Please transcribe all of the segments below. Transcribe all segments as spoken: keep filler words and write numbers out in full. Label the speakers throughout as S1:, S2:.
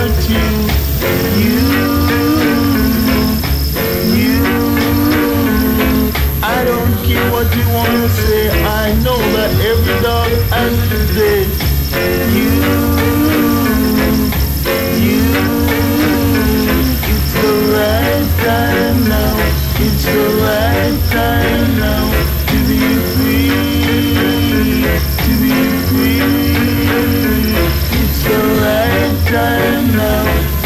S1: about you, you, you. I don't care what you wanna say. I know that every dog has his day. You, you. It's the right time now. It's the right time now to be free, to be free. It's the right time now.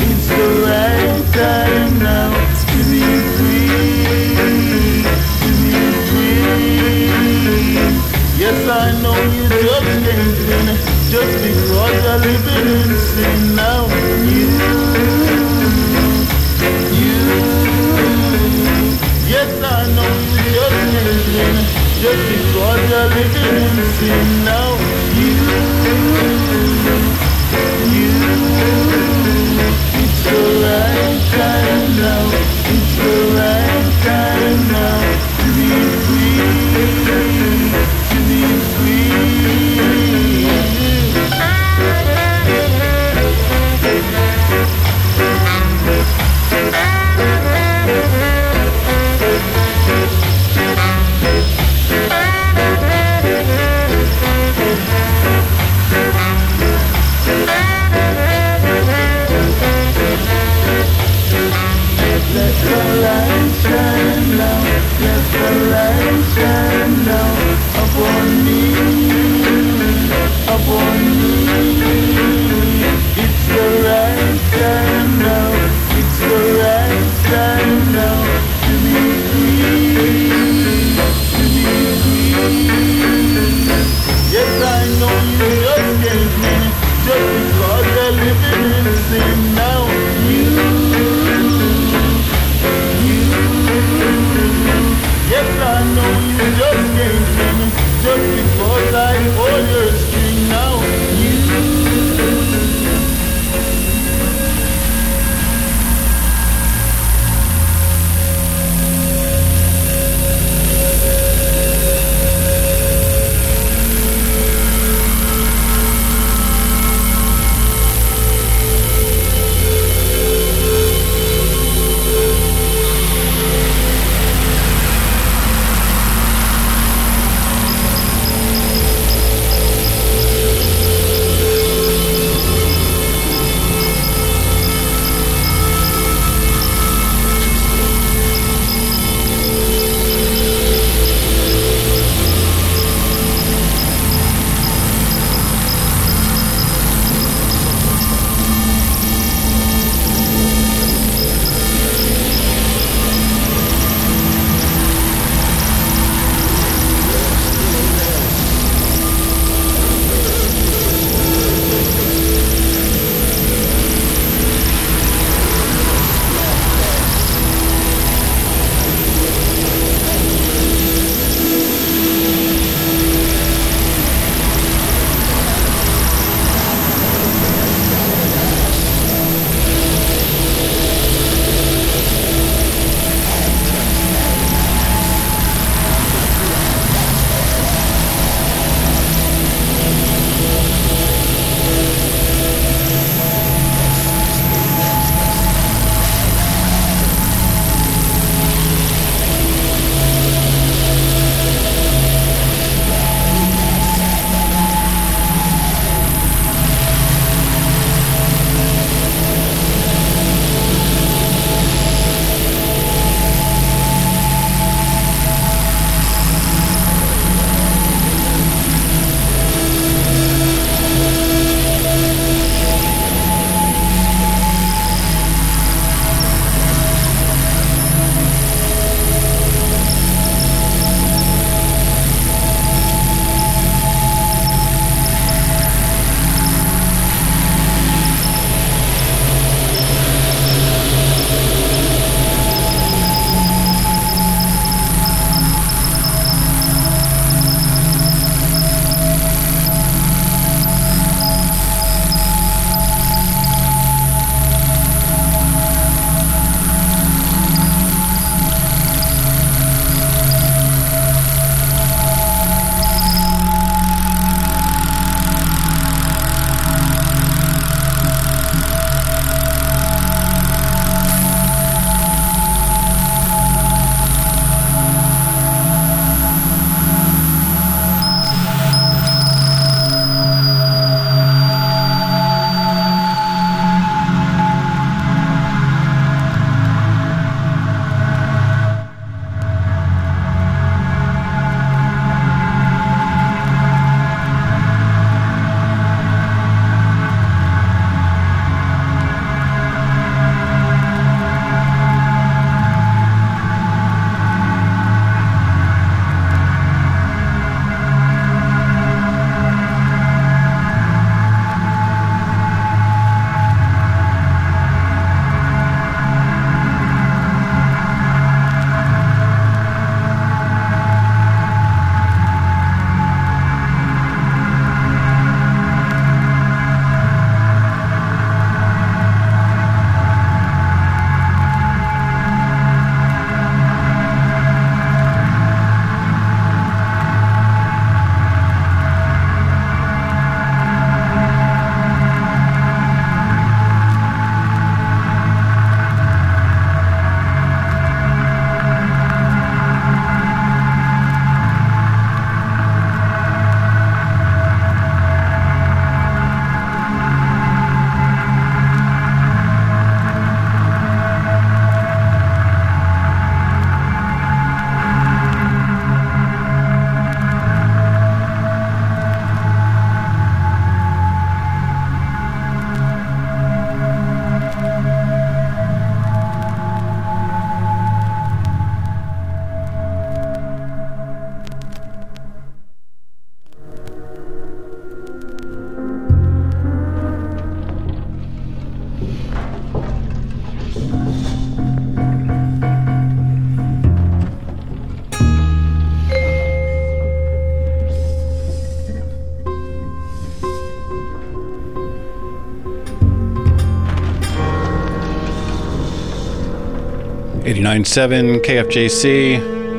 S2: eighty-nine point seven K F J C.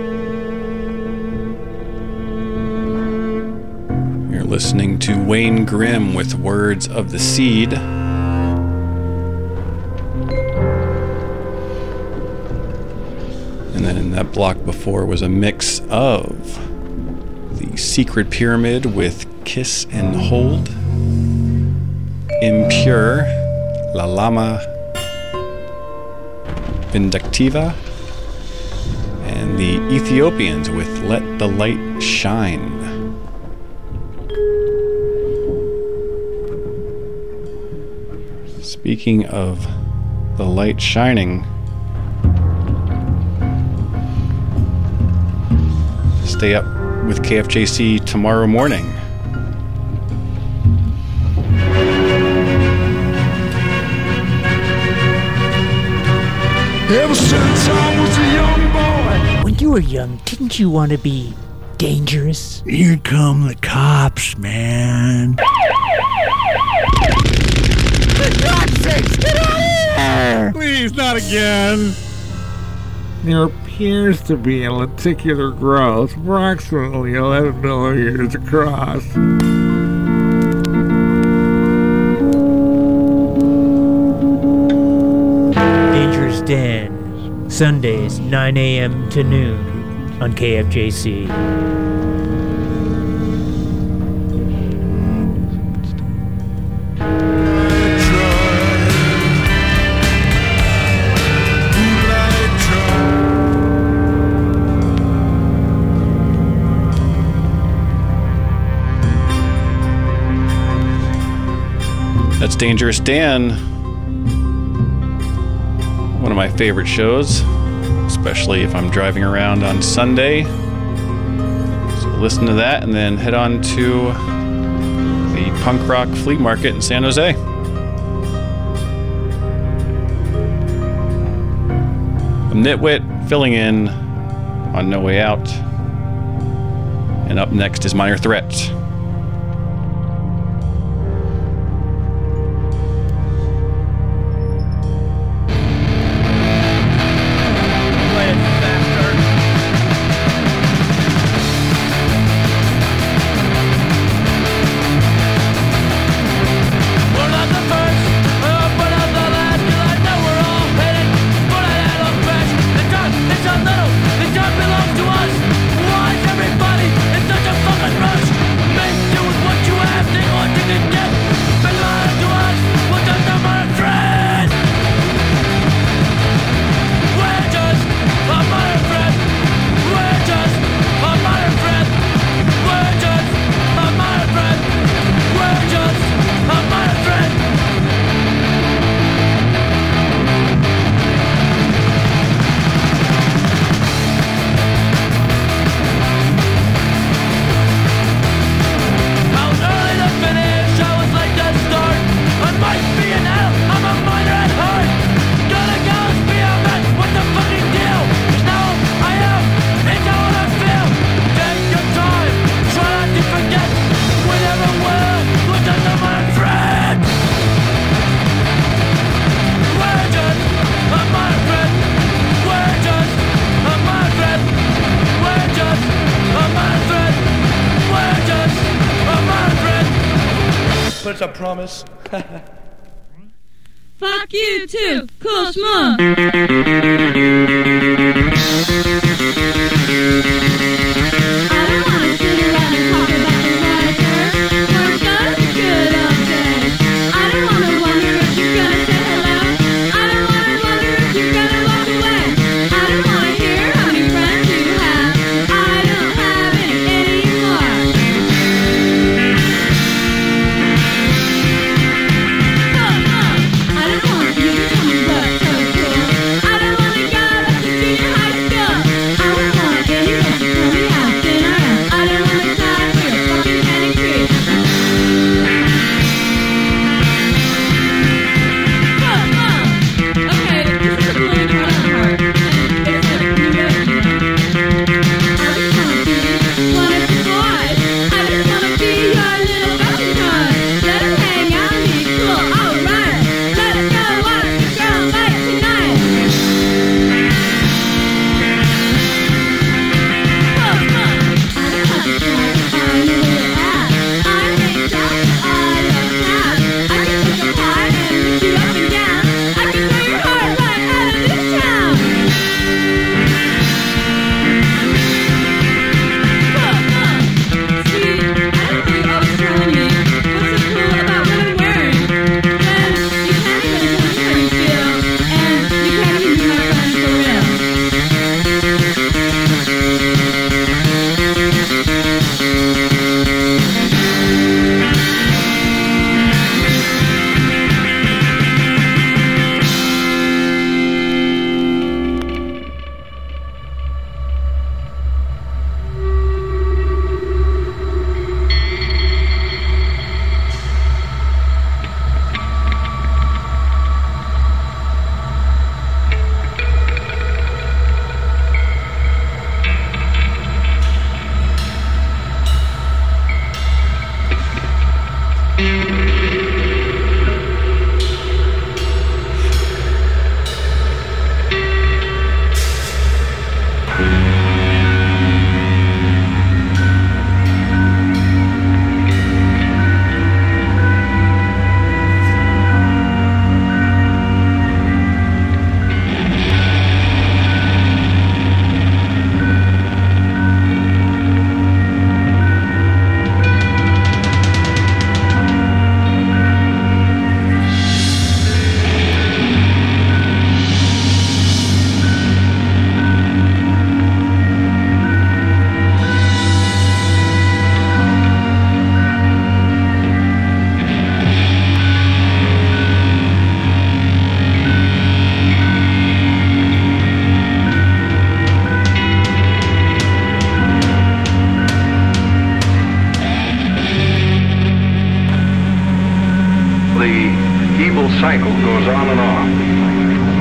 S2: You're listening to Wayne Grimm with Words of the Seed. And then in that block before was a mix of The Secret Pyramid with Kiss and Hold, Impure, La Lama Vindictiva, and the Ethiopians with Let the Light Shine. Speaking of the light shining, stay up with K F J C tomorrow morning.
S1: Ever since I was a young boy.
S3: When you were young, didn't you want to be dangerous?
S4: Here come the cops, man.
S3: For God's sakes, get out of here!
S4: Please, not again. There appears to be a lenticular growth approximately eleven millimeters across.
S3: Dangerous Dan, Sundays, nine a.m. to noon on K F J C.
S2: That's Dangerous Dan, one of my favorite shows, especially if I'm driving around on Sunday. So listen to that and then head on to the Punk Rock Flea Market in San Jose. I'm Nitwit, filling in on No Way Out. And up next is Minor Threat.
S5: But it's a promise.
S6: Fuck you too, cool schmuck. I don't wanna sit around and talk about the weather. Work does a good old day. I don't wanna wonder if you're gonna say hello. I don't wanna wonder if you're gonna walk away. I don't wanna hear how many friends you have. I don't have any anymore. I don't want you to tell me what's so cool. I don't wanna go back to junior high school.
S5: little cycle goes on and on.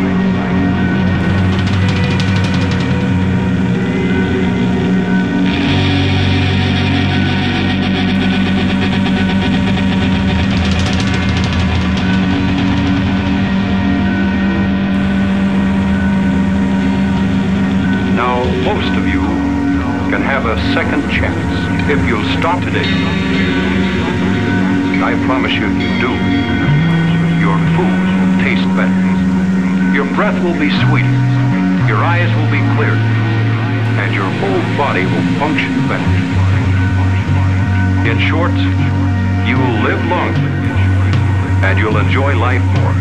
S5: Now, most of you can have a second chance if you'll stop today. I promise you, if you do, your food will taste better. Your breath will be sweeter. Your eyes will be clearer. And your whole body will function better. In short, you will live longer. And you'll enjoy life more.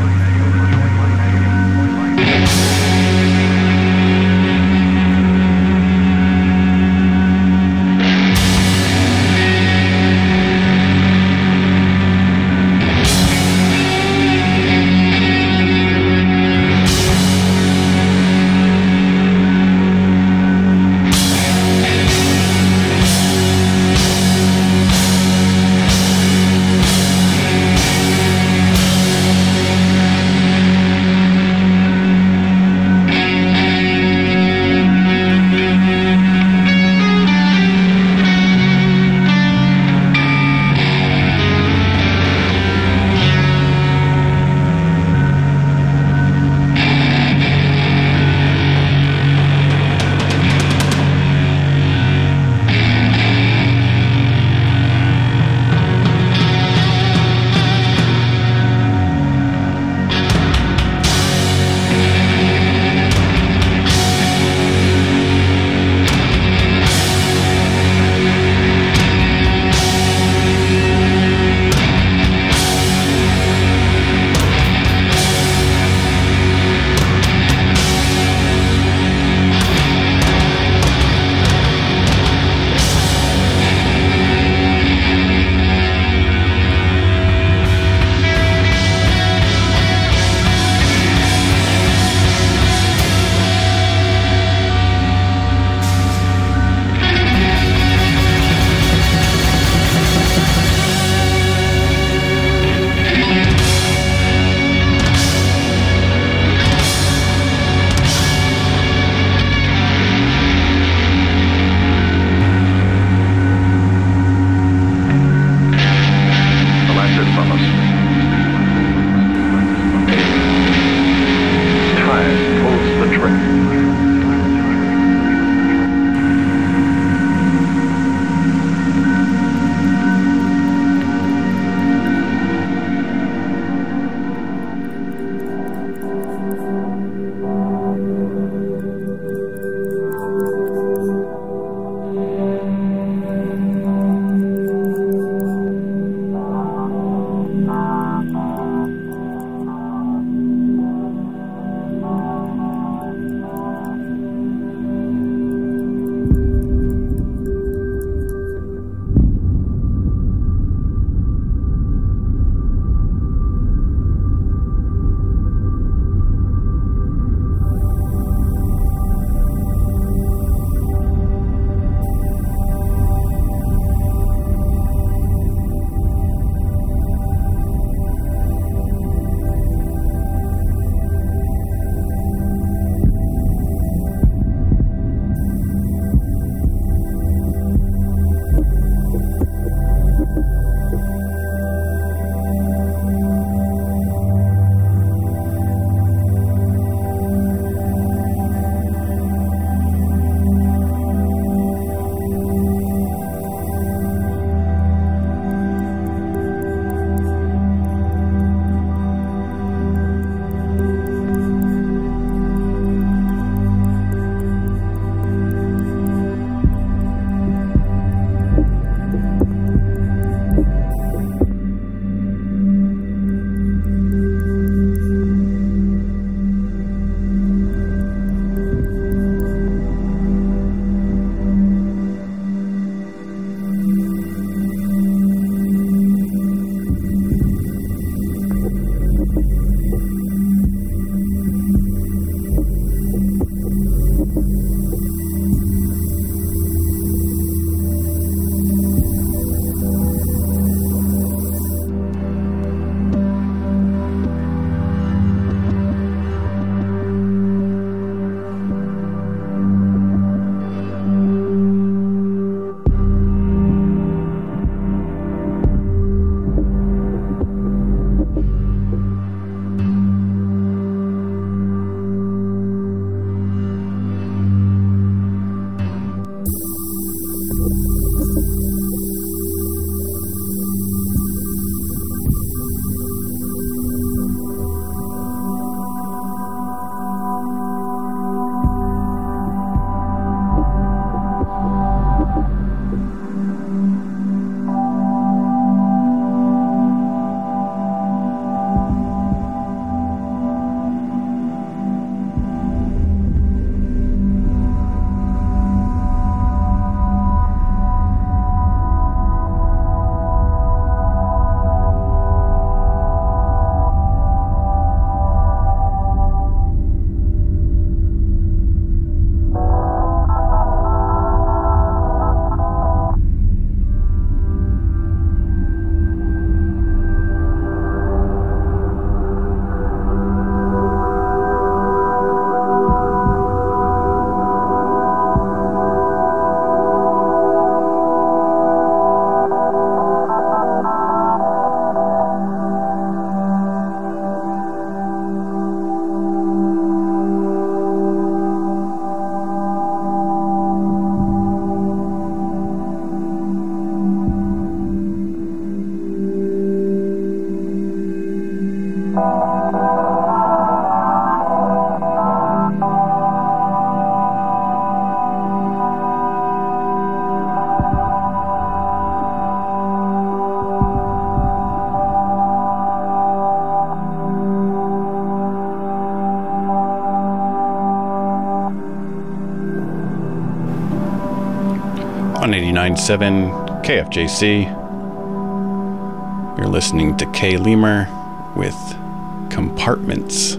S2: eighty-nine point seven K F J C. You're listening to Kay Lemur with Compartments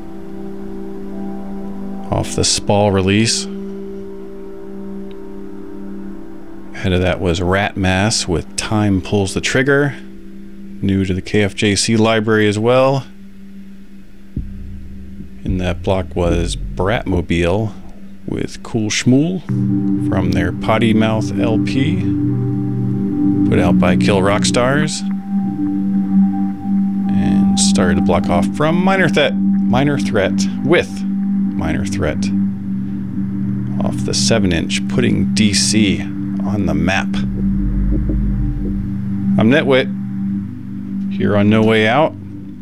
S2: off the Spall release. Ahead of that was Rat Mass with Time Pulls the Trigger, new to the K F J C library as well. In that block was Bratmobile with Cool Schmool from their Potty Mouth L P, put out by Kill Rock Stars. And started the block off from Minor Threat, Minor Threat with Minor Threat off the seven inch, Putting D C on the Map. I'm Nitwit, here on No Way Out.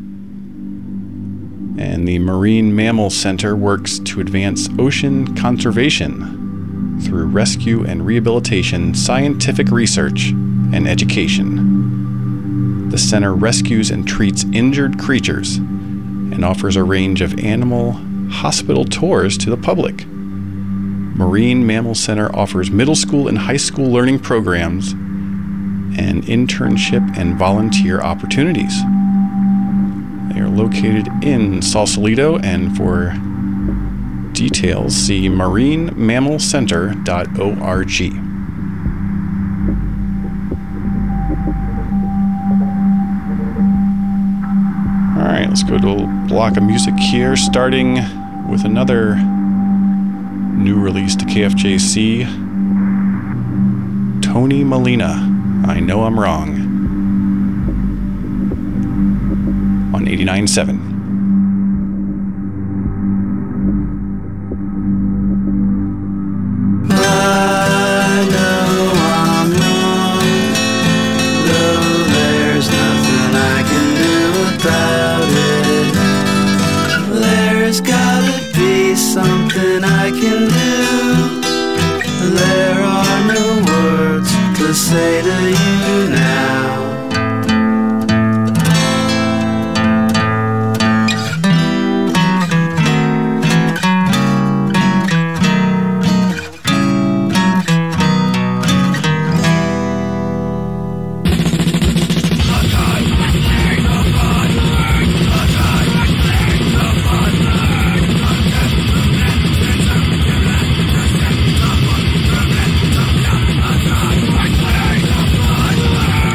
S2: And the Marine Mammal Center works to advance ocean conservation through rescue and rehabilitation, scientific research, and education. The center rescues and treats injured creatures and offers a range of animal hospital tours to the public. Marine Mammal Center offers middle school and high school learning programs and internship and volunteer opportunities. They are located in Sausalito, and for details, see marine mammal center dot org. Alright, let's go to a block of music here, starting with another new release to K F J C. Tony Molina, I Know I'm Wrong, on eighty-nine point seven.
S7: I know I'm wrong, though there's nothing I can do about it. There's gotta be something I can do. There are no words to say to you now.
S6: Bye.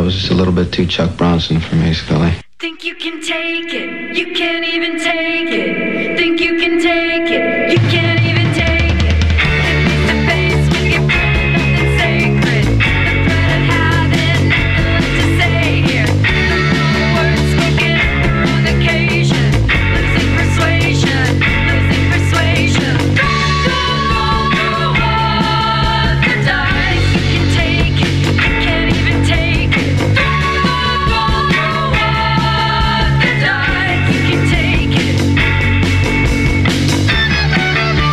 S8: it was just a little bit too Chuck Bronson for me, Scully.
S6: Think you can take it, you can't even take it. Think you can take it, you can't even take it. Face to face with your friend, nothing sacred. The threat of having nothing left to say here. No words spoken on occasion. Losing persuasion, losing persuasion. Roll, roll, roll the dice. You can take it, you can't even take it. Roll, roll, roll the dice. You can take it.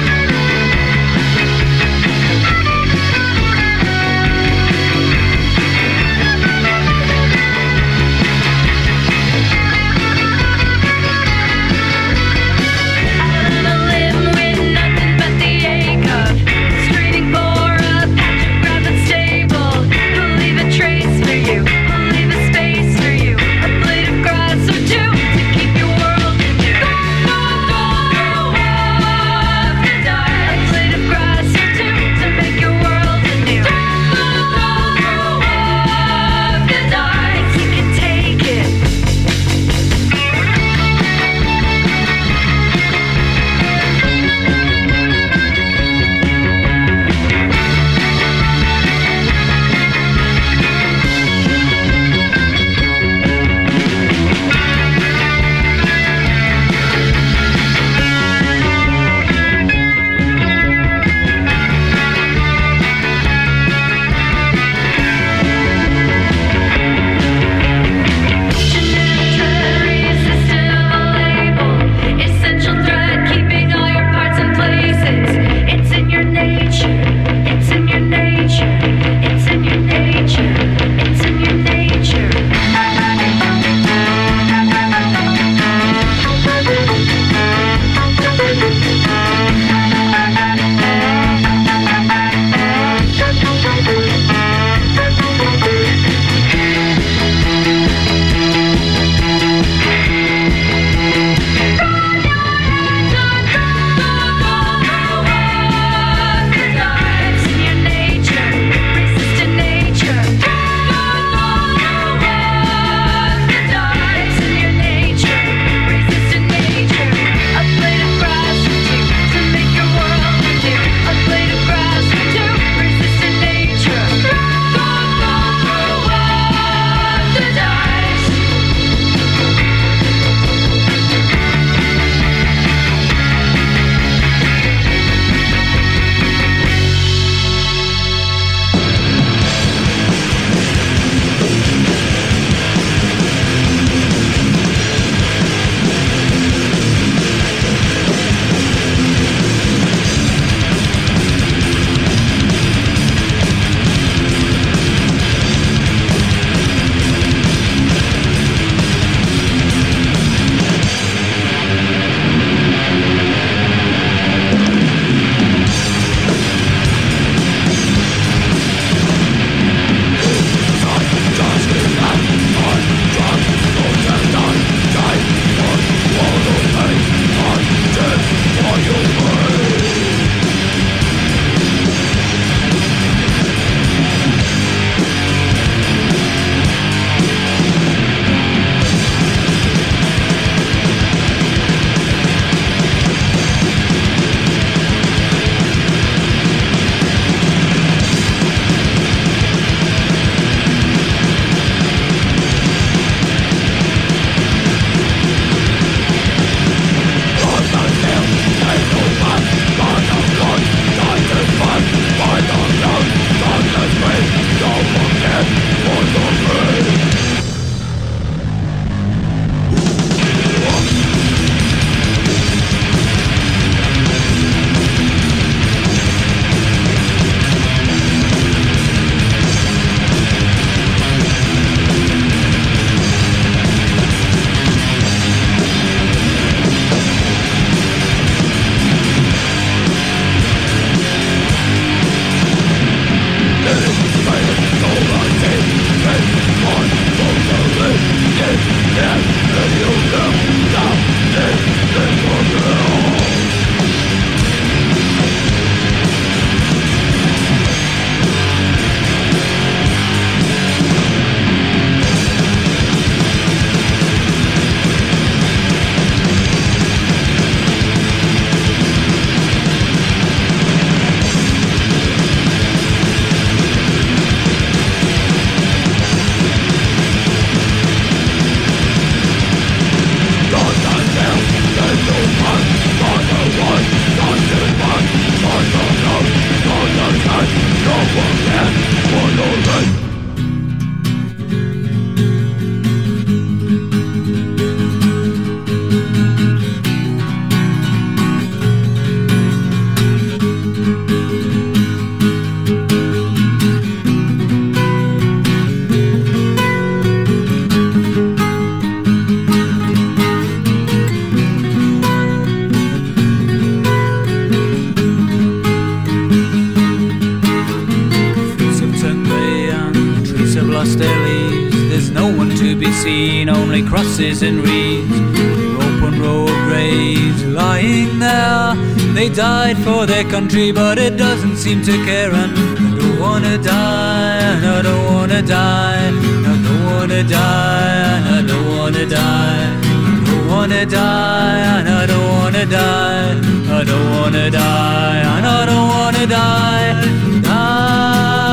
S9: be seen, only crosses and reeds, open road graves lying there. They died for their country, but it doesn't seem to care. And I don't wanna die, and I don't wanna die, I don't wanna die, and I don't wanna die, I don't wanna die, and I don't wanna die, I don't wanna die, and I don't wanna die, die.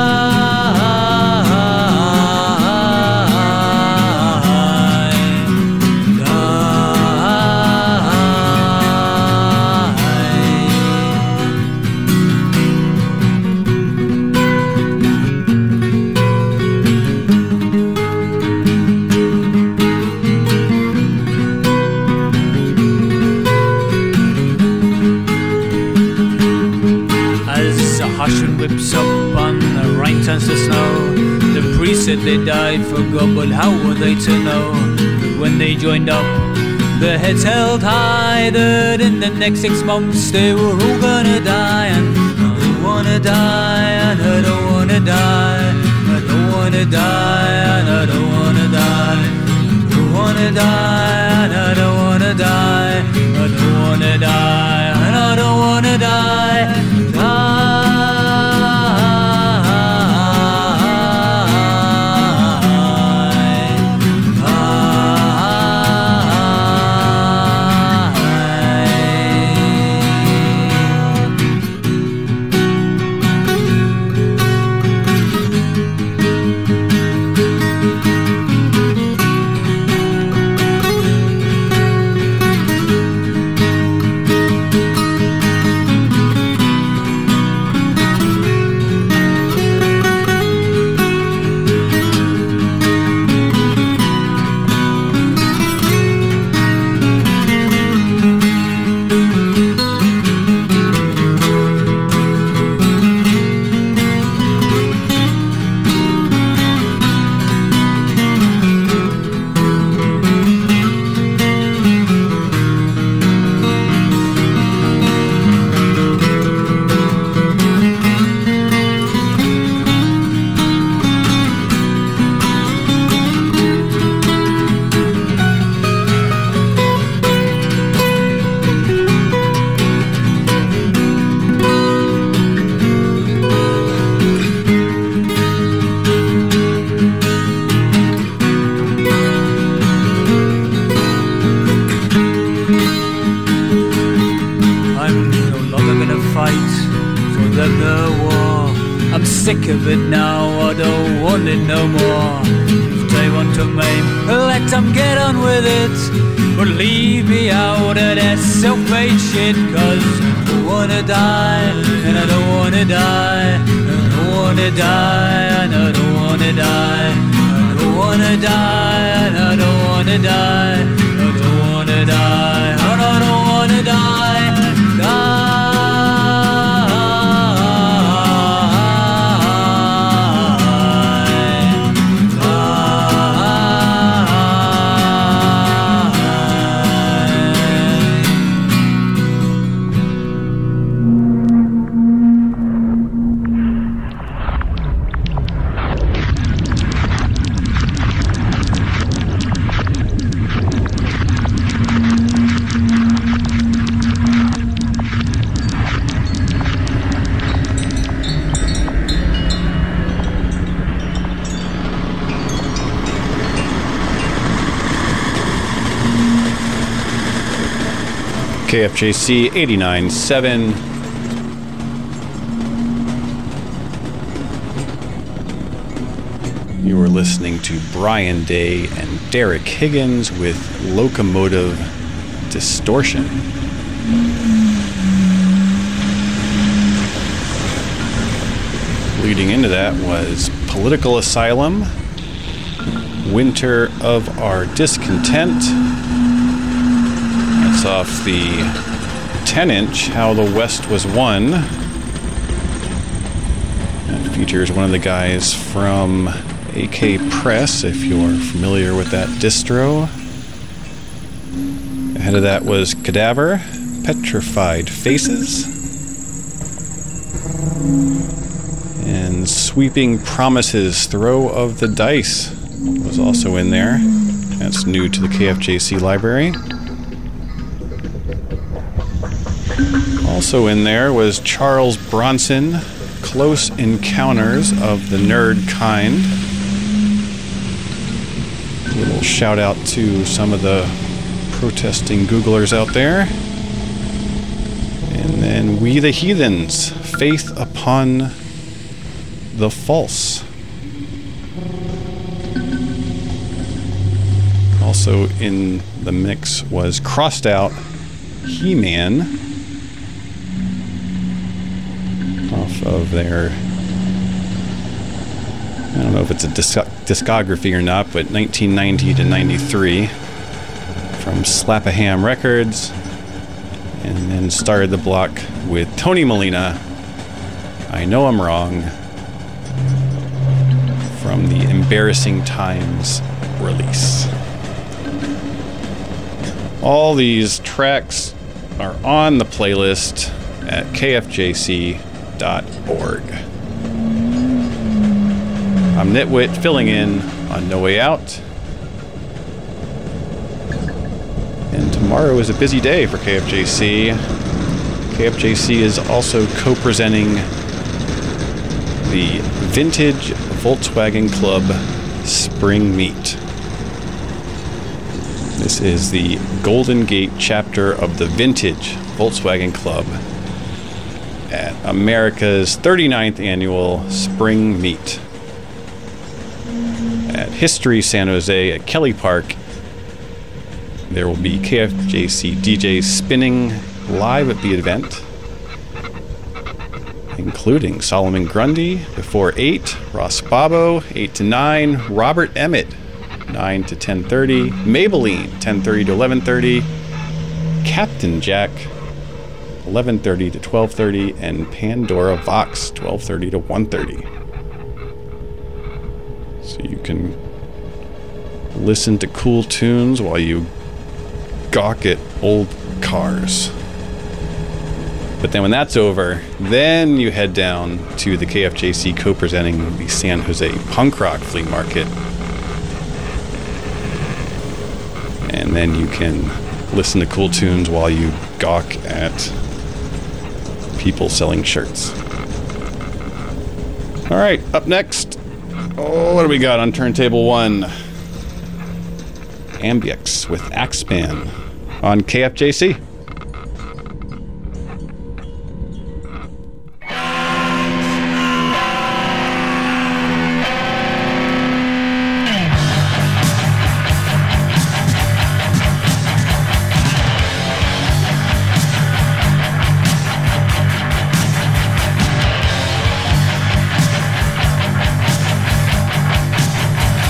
S9: Whips up on the rain turns to snow. The priest said they died for God, but how were they to know? When they joined up, their heads held high, that in the next six months they were all gonna die. And I don't wanna die, and I don't wanna die, I don't wanna die, and I don't wanna die, I don't wanna die, and I don't wanna die, I don't wanna die, and I don't wanna die, die. Sick of it now, I don't want it no more. If they want to maim, let them get on with it, but leave me out of their self-made shit. Cause I don't wanna die, and I don't wanna die, I don't wanna die, and I don't wanna die, I don't wanna die, and I don't wanna die, I don't wanna die, and I don't wanna die, die.
S2: K F J C eighty-nine point seven. You were listening to Brian Day and Derek Higgins with Locomotive Distortion. Leading into that was Political Asylum, Winter of Our Discontent. That's off the ten inch, How the West Was Won. That features one of the guys from A K Press, if you're familiar with that distro. Ahead of that was Cadaver, Petrified Faces. And Sweeping Promises, Throw of the Dice was also in there. That's new to the K F J C library. Also in there was Charles Bronson, Close Encounters of the Nerd Kind. A little shout out to some of the protesting Googlers out there. And then We the Heathens, Faith Upon the False. Also in the mix was Crossed Out He-Man off of their, I don't know if it's a disc- discography or not, but nineteen ninety to ninety-three from Slap-a-Ham Records, and then started the block with Tony Molina, I Know I'm Wrong, from the Embarrassing Times release. All these tracks are on the playlist at k f j c dot org. I'm Nitwit, filling in on No Way Out. And tomorrow is a busy day for K F J C. K F J C is also co-presenting the Vintage Volkswagen Club Spring Meet. This is the Golden Gate chapter of the Vintage Volkswagen Club at America's thirty-ninth annual Spring Meet at History San Jose at Kelly Park. There will be K F J C D Js spinning live at the event, including Solomon Grundy before eight, Ross Babo eight to nine, Robert Emmett nine to ten thirty, Maybelline ten thirty to eleven thirty, Captain Jack eleven thirty to twelve thirty, and Pandora Vox twelve thirty to one thirty. So you can listen to cool tunes while you gawk at old cars. But then when that's over, then you head down to the K F J C co-presenting the San Jose Punk Rock Flea Market. And then you can listen to cool tunes while you gawk at people selling shirts. All right, up next, oh, what do we got on turntable one? Ambiex with Axeman on K F J C.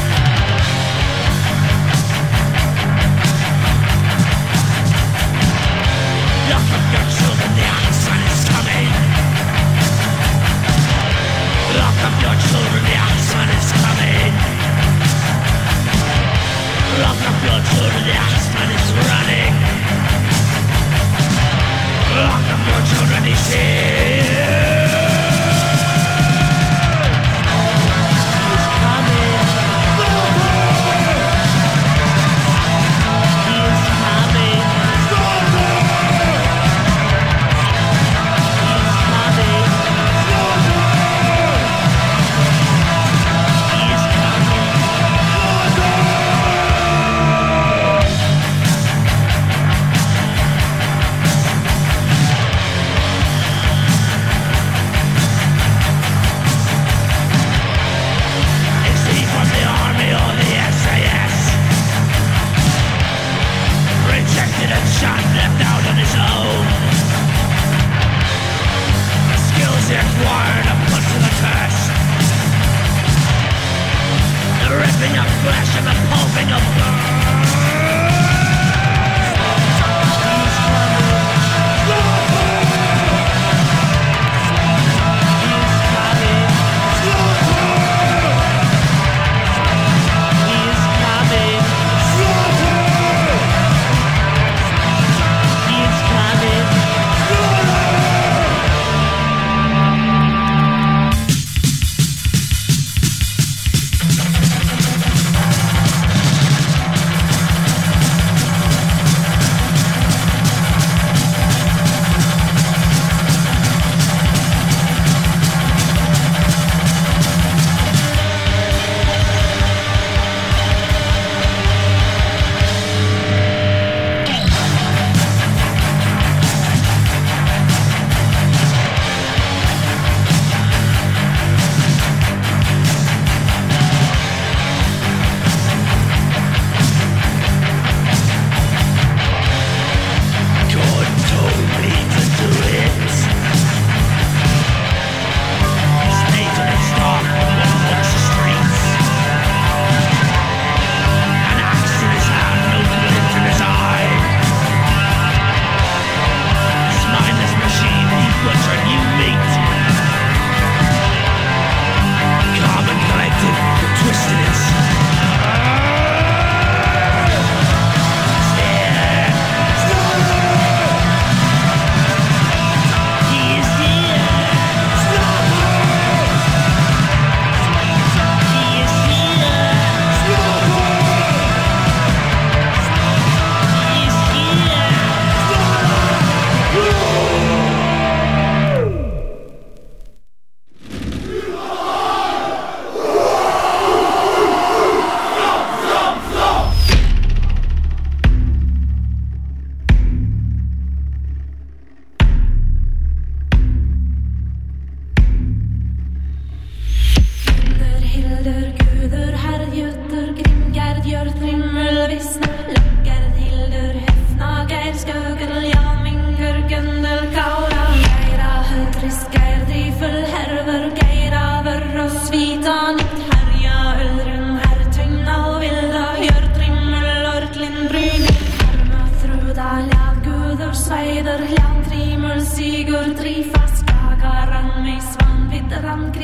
S6: Thank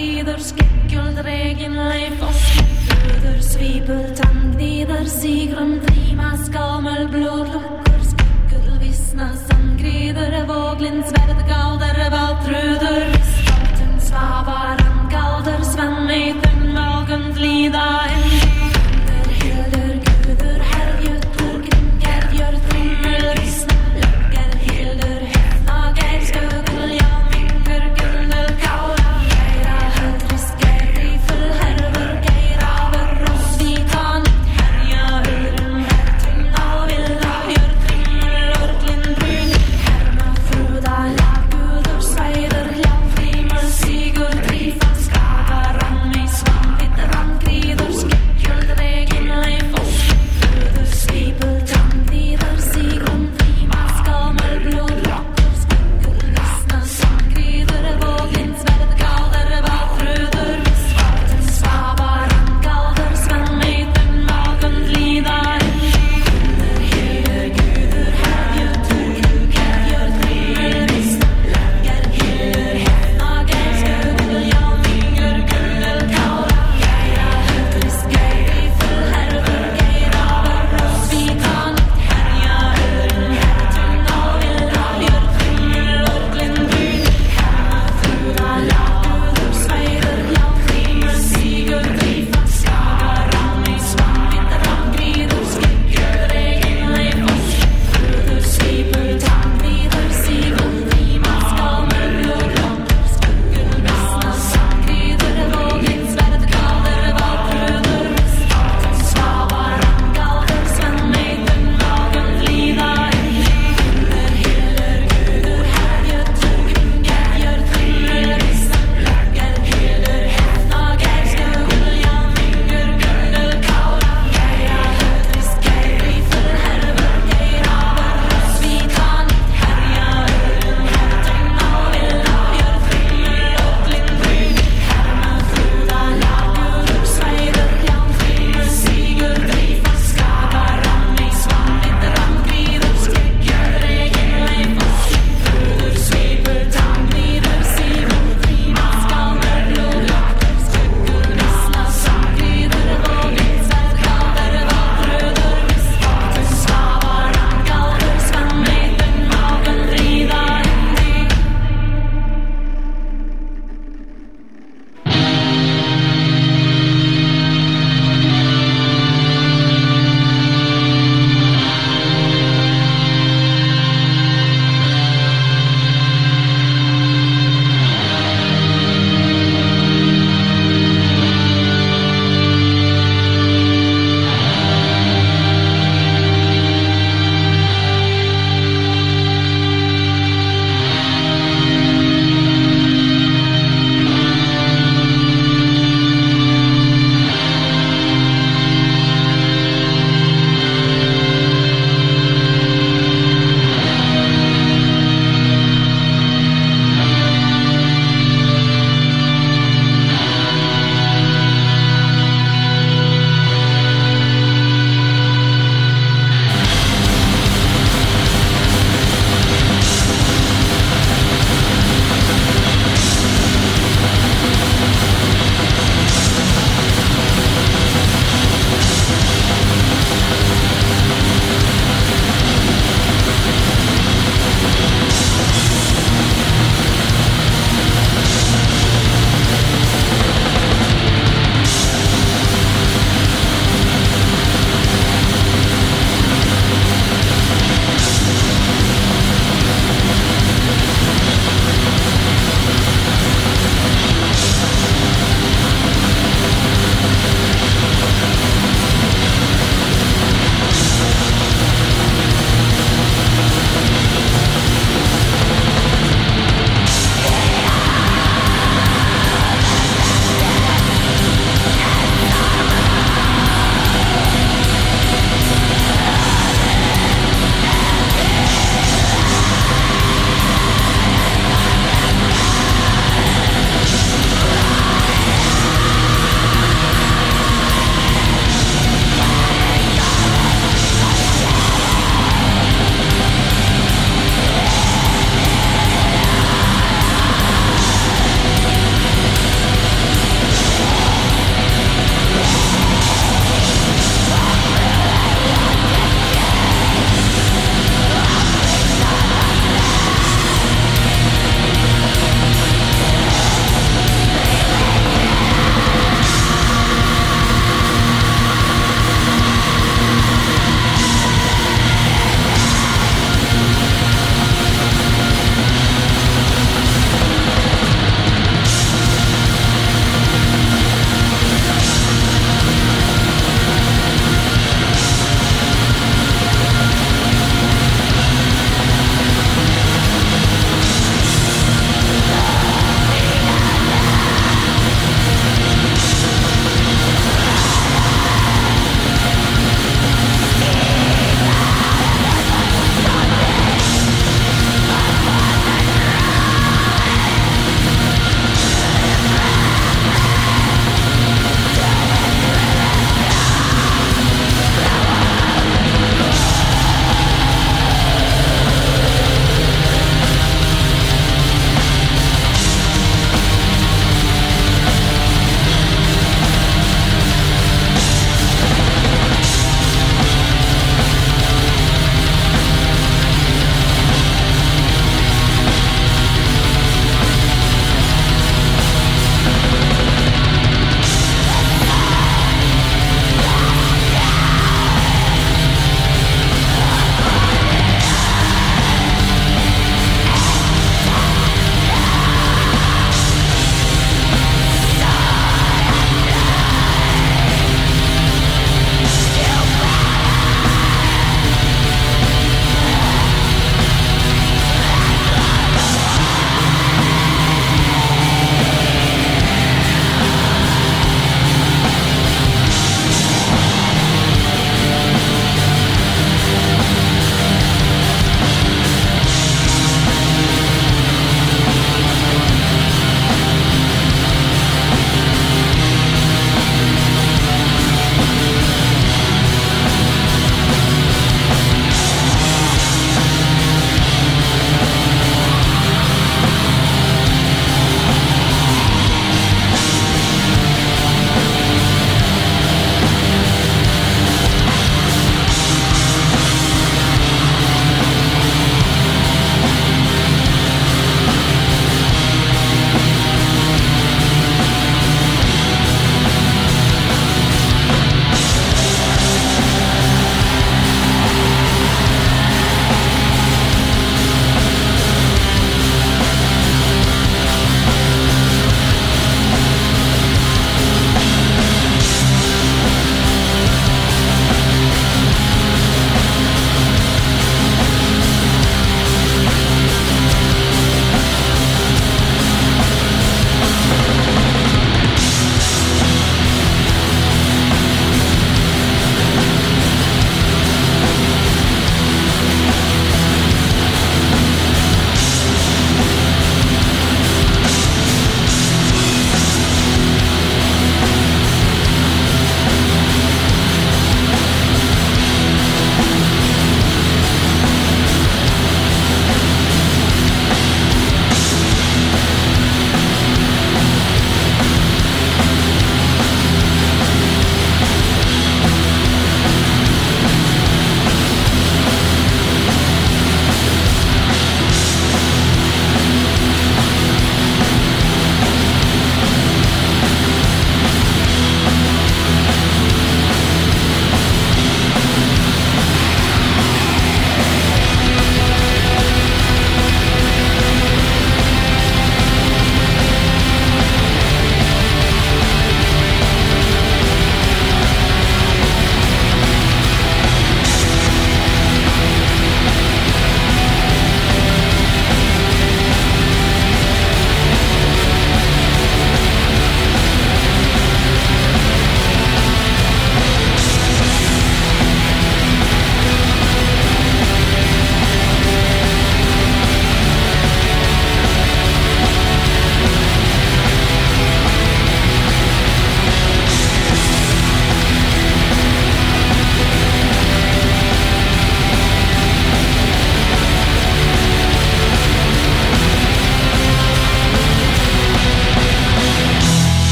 S6: skrider, skekkeldregen leif og skjøder, svipel, tanngnider, sigrun, drima, skammel, blodlukker, skekkel, visna, sandgrider, våglin, sverd, galder,